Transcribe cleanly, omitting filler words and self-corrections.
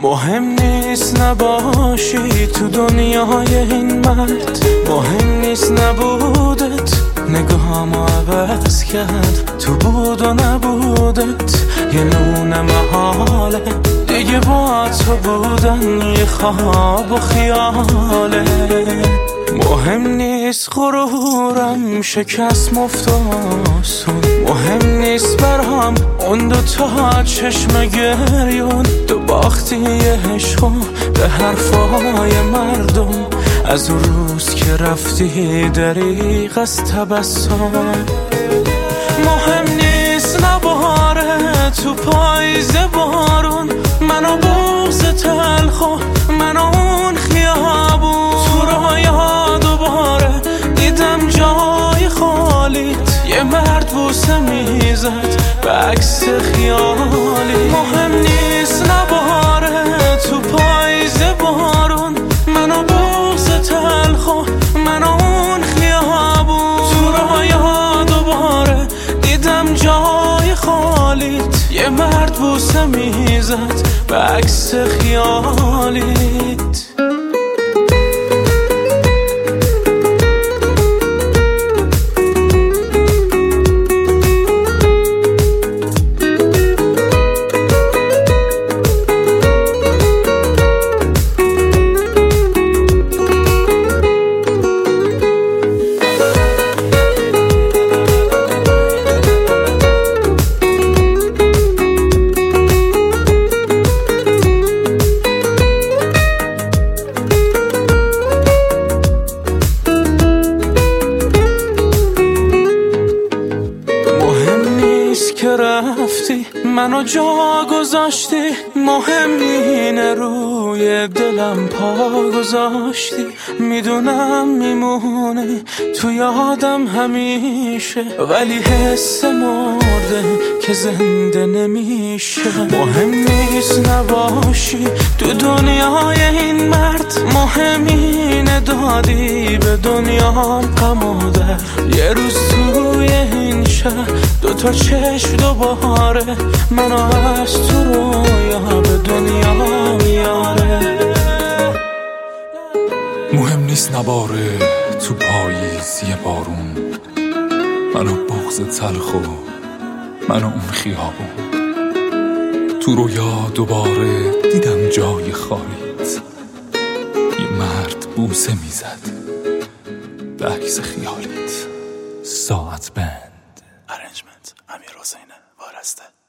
مهم نیست نباشی تو دنیای این مرد، مهم نیست نبودت نگاهامو عوض کرد. تو بود و نبودت یه نون محاله، دیگه با تو بودن یه خواب و خیاله. مهم نیست غرورم شکست مفتاسون، مهم نیست برام اون دوتا چشم گریون. تو باختی یه عشقو به حرفای مردم، از اون روز که رفتی دریغ از تبسم. مهم نیست نباره تو پاییز بارون، منو بغض تلخو منو اون خیابون. تو رویا دوباره دیدم جای خالیت، یه مرد بوسه میزد به عکس خیالی. مهم نیست نباره تو پاییز بارون، منو بغض تلخو منو اون خیابون. تو رویا دوباره دیدم جای خالیت، یه مرد بوسه میزد به عکس خیالیت. که رفتی منو جا گذاشتی، مهم اینه روی دلم پا گذاشتی. میدونم میمونی تو یادم همیشه، ولی حس مرده که زنده نمیشه. مهم نیست نباشی تو دنیای این مرد، مهم اینه دادی به دنیام غم و درد. یه روز توی این شهر دوتا چشم دوباره منو از تو رویا به دنیا میاره. مهم نیست نباره تو پاییز یه بارون، منو بغض تلخ و منو اون خیابون. تو رویا دوباره دیدم جای خالیت، یه مرد بوسه میزد به عکس خیالیت. ساعت بند. ارنجمنت امیر حسین وارسته.